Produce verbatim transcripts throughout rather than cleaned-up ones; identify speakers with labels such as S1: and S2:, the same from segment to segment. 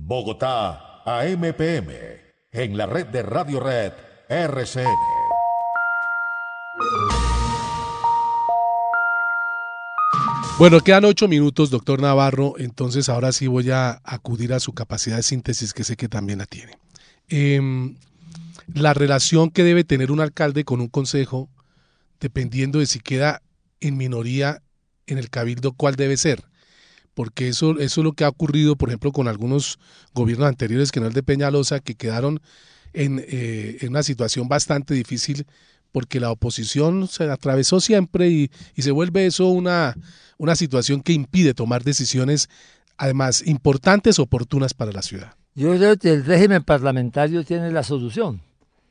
S1: Bogotá, A M P M, en la red de Radio Red R C N.
S2: Bueno, quedan ocho minutos, doctor Navarro, entonces ahora sí voy a acudir a su capacidad de síntesis, que sé que también la tiene. Eh, la relación que debe tener un alcalde con un consejo, dependiendo de si queda en minoría en el cabildo, ¿cuál debe ser? Porque eso, eso es lo que ha ocurrido, por ejemplo, con algunos gobiernos anteriores, que no el de Peñalosa, que quedaron en, eh, en una situación bastante difícil, porque la oposición se atravesó siempre y, y se vuelve eso una, una situación que impide tomar decisiones, además, importantes, oportunas para la ciudad.
S3: Yo creo que el régimen parlamentario tiene la solución.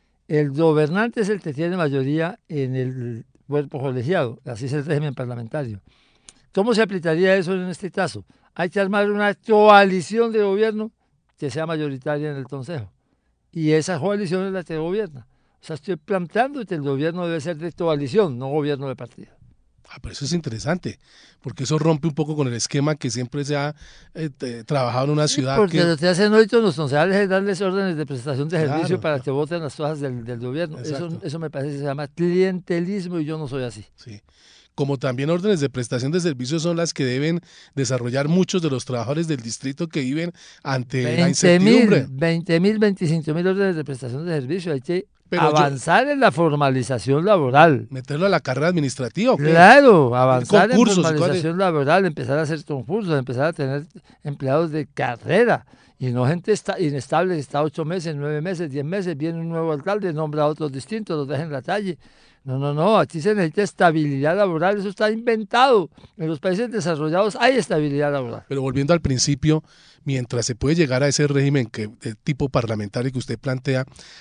S3: El gobernante es el que tiene mayoría en el cuerpo colegiado, así es el régimen parlamentario. ¿Cómo se aplicaría eso en este caso? Hay que armar una coalición de gobierno que sea mayoritaria en el Consejo. Y esa coalición es la que gobierna. O sea, estoy planteando que el gobierno debe ser de coalición, no gobierno de partido.
S2: Ah, pero eso es interesante, porque eso rompe un poco con el esquema que siempre se ha eh, trabajado en una
S3: sí,
S2: ciudad.
S3: Porque
S2: que...
S3: lo que hacen hoy todos los concejales es darles órdenes de prestación de servicio
S2: Claro,
S3: para
S2: claro.
S3: que voten las cosas del, del gobierno. Eso, eso me parece que se llama clientelismo y yo no soy así.
S2: Sí. Como también órdenes de prestación de servicios son las que deben desarrollar muchos de los trabajadores del distrito que viven ante la incertidumbre.
S3: veinte mil, veinticinco mil órdenes de prestación de servicio. Hay que
S2: Pero
S3: avanzar yo, en la formalización laboral.
S2: ¿Meterlo a la carrera administrativa o qué?
S3: Claro, avanzar en formalización
S2: ¿cuál?
S3: laboral, empezar a hacer concursos, empezar a tener empleados de carrera y no gente está, inestable que está ocho meses, nueve meses, diez meses, viene un nuevo alcalde, nombra a otros distintos, los deja en la calle. No, no, no, aquí se necesita estabilidad laboral, eso está inventado. En los países desarrollados hay estabilidad laboral.
S2: Pero volviendo al principio, mientras se puede llegar a ese régimen que el tipo parlamentario que usted plantea,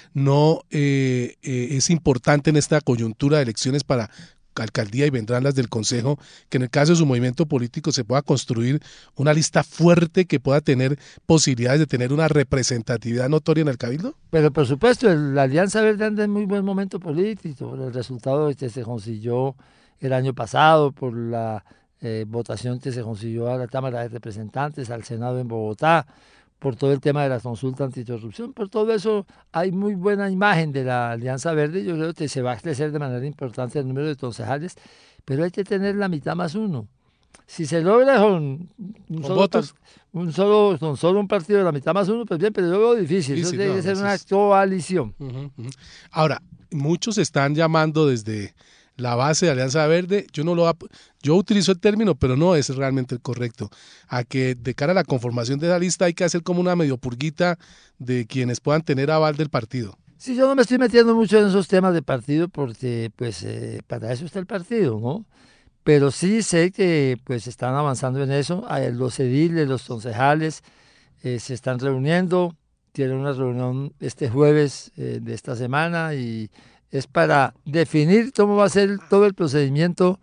S2: no eh, eh, es importante en esta coyuntura de elecciones para alcaldía y vendrán las del consejo, que en el caso de su movimiento político se pueda construir una lista fuerte que pueda tener posibilidades de tener una representatividad notoria en el cabildo.
S3: Pero por supuesto, la Alianza Verde anda en muy buen momento político, por el resultado que se consiguió el año pasado, por la eh, votación que se consiguió a la Cámara de Representantes, al Senado en Bogotá, por todo el tema de la consulta anticorrupción, por todo eso hay muy buena imagen de la Alianza Verde. Yo creo que se va a crecer de manera importante el número de concejales, pero hay que tener la mitad más uno. Si se logra con, un
S2: ¿Con
S3: solo
S2: votos?
S3: Un solo, con solo un partido de la mitad más uno, pues bien, pero yo veo difícil. Eso
S2: Sí, sí,
S3: tiene
S2: no,
S3: que ser una
S2: es...
S3: coalición.
S2: Uh-huh, uh-huh. Ahora, muchos están llamando desde la base de Alianza Verde, yo no lo yo utilizo el término, pero no es realmente el correcto, a que de cara a la conformación de la lista hay que hacer como una medio purguita de quienes puedan tener aval del partido.
S3: Sí, yo no me estoy metiendo mucho en esos temas de partido porque pues eh, para eso está el partido, ¿no? Pero sí sé que pues están avanzando en eso, los ediles, los concejales eh, se están reuniendo, tienen una reunión este jueves eh, de esta semana y es para definir cómo va a ser todo el procedimiento,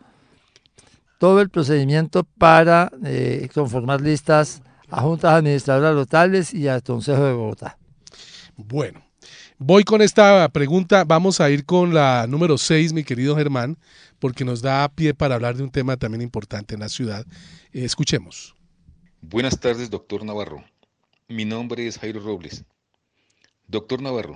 S3: todo el procedimiento para eh, conformar listas a juntas administradoras locales y al Consejo de Bogotá.
S2: Bueno, voy con esta pregunta, vamos a ir con la número seis, mi querido Germán, porque nos da pie para hablar de un tema también importante en la ciudad. Eh, escuchemos.
S4: Buenas tardes, doctor Navarro. Mi nombre es Jairo Robles. Doctor Navarro,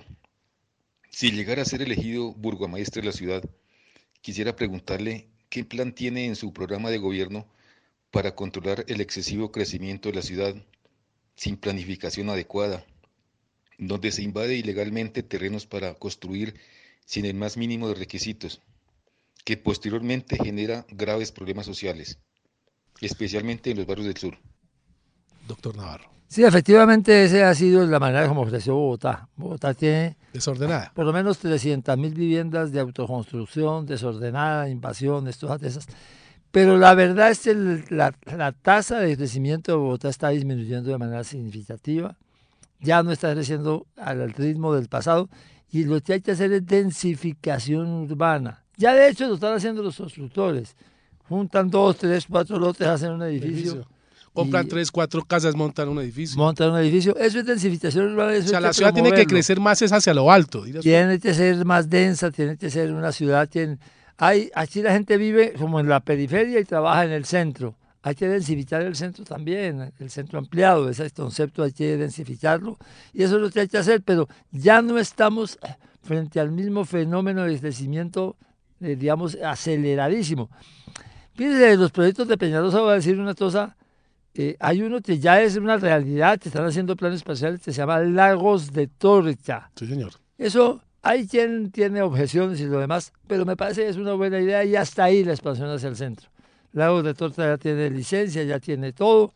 S4: si llegara a ser elegido burgomaestre de la ciudad, quisiera preguntarle qué plan tiene en su programa de gobierno para controlar el excesivo crecimiento de la ciudad sin planificación adecuada, donde se invade ilegalmente terrenos para construir sin el más mínimo de requisitos, que posteriormente genera graves problemas sociales, especialmente en los barrios del sur.
S2: Doctor Navarro.
S3: Sí, efectivamente, esa ha sido la manera como creció Bogotá. Bogotá tiene
S2: desordenada.
S3: Por lo menos trescientas mil viviendas de autoconstrucción, desordenada, invasiones, todas esas. Pero la verdad es que el, la, la tasa de crecimiento de Bogotá está disminuyendo de manera significativa. Ya no está creciendo al ritmo del pasado y lo que hay que hacer es densificación urbana. Ya de hecho lo están haciendo los constructores. Juntan dos, tres, cuatro lotes, hacen un edificio.
S2: edificio. Compran tres, cuatro casas, montan un edificio.
S3: Montan un edificio. Eso es densificación urbana. Eso
S2: o sea,
S3: es
S2: la
S3: que
S2: ciudad
S3: promoverlo.
S2: tiene que crecer más es hacia lo alto.
S3: Tiene que ser más densa, tiene que ser una ciudad. Tiene, hay, aquí la gente vive como en la periferia y trabaja en el centro. hay que densificar el centro también, el centro ampliado, ese concepto hay que densificarlo, y eso es lo que hay que hacer, pero ya no estamos frente al mismo fenómeno de crecimiento, eh, digamos, aceleradísimo. Fíjense, de los proyectos de Peñalosa voy a decir una cosa, eh, hay uno que ya es una realidad, que están haciendo planes espaciales, que se llama Lagos de Torca.
S2: Sí, señor.
S3: Eso, hay quien tiene objeciones y lo demás, pero me parece que es una buena idea y hasta ahí la expansión hacia el centro. Lagos de Torta ya tiene licencia, ya tiene todo.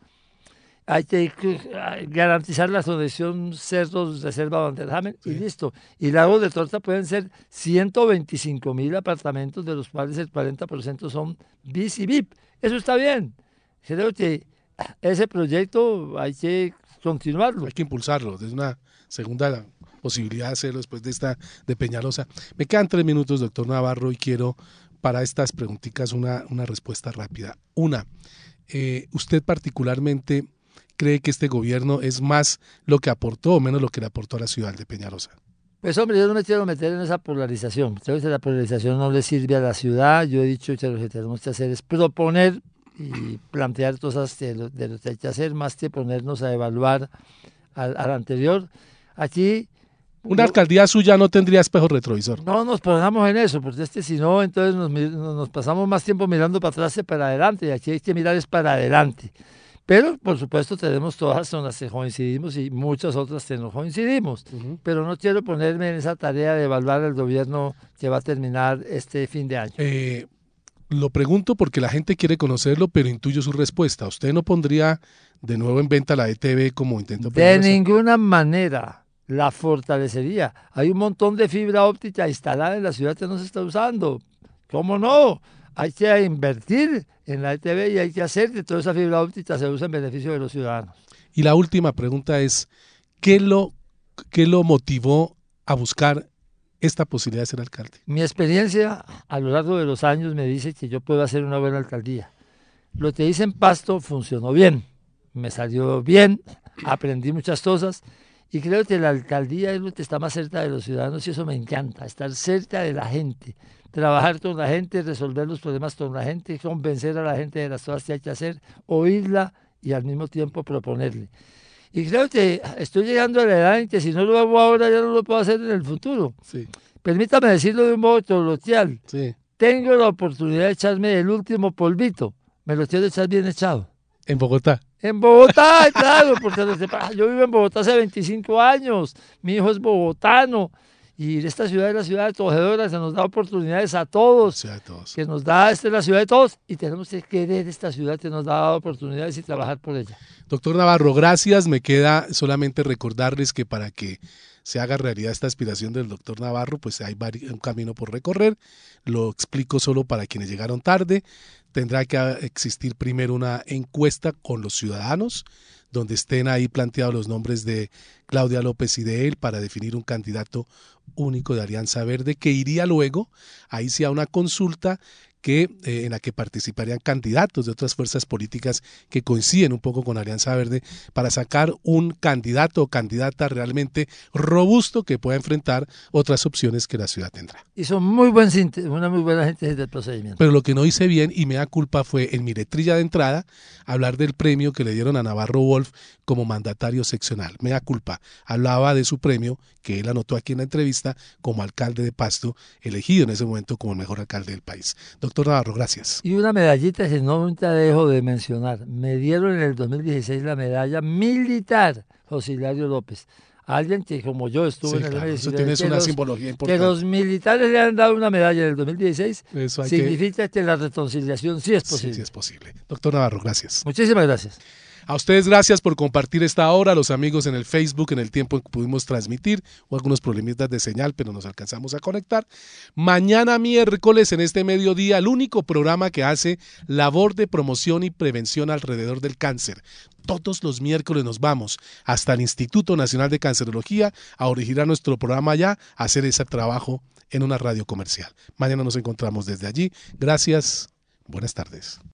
S3: Hay que garantizar la conexión Cerros Reserva Banderhamen sí. y listo. Y Lagos de Torta pueden ser ciento veinticinco mil apartamentos, de los cuales el cuarenta por ciento son B I C y V I P. Eso está bien. Creo que ese proyecto hay que continuarlo.
S2: Hay que impulsarlo. Es una segunda posibilidad de hacerlo después de esta de Peñalosa. Me quedan tres minutos, doctor Navarro, y quiero para estas preguntitas una, una respuesta rápida. Una, eh, ¿usted particularmente cree que este gobierno es más lo que aportó o menos lo que le aportó a la ciudad de Peñalosa?
S3: Pues hombre, yo no me quiero meter en esa polarización. Creo que la polarización no le sirve a la ciudad. Yo he dicho que lo que tenemos que hacer es proponer y plantear cosas de lo, de lo que hay que hacer, más que ponernos a evaluar al, al anterior. Aquí...
S2: Una alcaldía suya no tendría espejo retrovisor.
S3: No nos pongamos en eso, porque este si no, entonces nos, nos pasamos más tiempo mirando para atrás que para adelante, y aquí hay que mirar es para adelante. Pero, por supuesto, tenemos todas con las que coincidimos y muchas otras que no coincidimos. Uh-huh. Pero no quiero ponerme en esa tarea de evaluar el gobierno que va a terminar este fin de año.
S2: Eh, lo pregunto porque la gente quiere conocerlo, pero intuyo su respuesta. ¿Usted no pondría de nuevo en venta la E T V como intento?
S3: De Peñalosa? Ninguna manera. La fortalecería. Hay un montón de fibra óptica instalada en la ciudad que no se está usando. ¿Cómo no? Hay que invertir en la E T V y hay que hacer que toda esa fibra óptica se use en beneficio de los ciudadanos.
S2: Y la última pregunta es, ¿qué lo, qué lo motivó a buscar esta posibilidad de ser alcalde?
S3: Mi experiencia a lo largo de los años me dice que yo puedo hacer una buena alcaldía. Lo que hice en Pasto funcionó bien, me salió bien, aprendí muchas cosas. Y creo que la alcaldía es lo que está más cerca de los ciudadanos y eso me encanta, estar cerca de la gente, trabajar con la gente, resolver los problemas con la gente, convencer a la gente de las cosas que hay que hacer, oírla y al mismo tiempo proponerle. Y creo que estoy llegando a la edad en que si no lo hago ahora ya no lo puedo hacer en el futuro.
S2: Sí.
S3: Permítame decirlo de un modo coloquial.
S2: Sí.
S3: Tengo la oportunidad de echarme el último polvito, me lo quiero echar bien echado.
S2: ¿En Bogotá?
S3: En Bogotá, claro, porque yo vivo en Bogotá hace veinticinco años, mi hijo es bogotano, y esta ciudad es la ciudad acogedora, que nos da oportunidades a todos,
S2: sí, a todos.
S3: que nos da, esta es la ciudad de todos, y tenemos que querer esta ciudad que nos da oportunidades y trabajar por ella.
S2: Doctor Navarro, gracias, me queda solamente recordarles que para que se haga realidad esta aspiración del doctor Navarro, pues hay un camino por recorrer, lo explico solo para quienes llegaron tarde. Tendrá que existir primero una encuesta con los ciudadanos, donde estén ahí planteados los nombres de Claudia López y de él para definir un candidato único de Alianza Verde, que iría luego, ahí sí a una consulta que, eh, en la que participarían candidatos de otras fuerzas políticas que coinciden un poco con Alianza Verde para sacar un candidato o candidata realmente robusto que pueda enfrentar otras opciones que la ciudad tendrá.
S3: Y son muy buen, una muy buena gente del procedimiento.
S2: Pero lo que no hice bien y me da culpa fue en mi letrilla de entrada hablar del premio que le dieron a Navarro Wolf como mandatario seccional. Me da culpa. Hablaba de su premio que él anotó aquí en la entrevista como alcalde de Pasto, elegido en ese momento como el mejor alcalde del país. Doctor Navarro, gracias.
S3: Y una medallita que no te dejo de mencionar. Me dieron en el dos mil dieciséis la medalla militar José Hilario López. Alguien que como yo estuve sí, en el
S2: claro,
S3: dos mil dieciséis.
S2: Eso tienes una
S3: los,
S2: simbología importante.
S3: Que los militares le han dado una medalla en el dos mil dieciséis
S2: eso hay
S3: significa
S2: que...
S3: que la reconciliación sí es posible.
S2: Sí, sí es posible. Doctor Navarro, gracias.
S3: Muchísimas gracias.
S2: A ustedes gracias por compartir esta hora, a los amigos en el Facebook, en el tiempo en que pudimos transmitir, o algunos problemitas de señal, pero nos alcanzamos a conectar. Mañana miércoles en este mediodía, el único programa que hace labor de promoción y prevención alrededor del cáncer. Todos los miércoles nos vamos hasta el Instituto Nacional de Cancerología a originar nuestro programa allá, a hacer ese trabajo en una radio comercial. Mañana nos encontramos desde allí. Gracias, buenas tardes.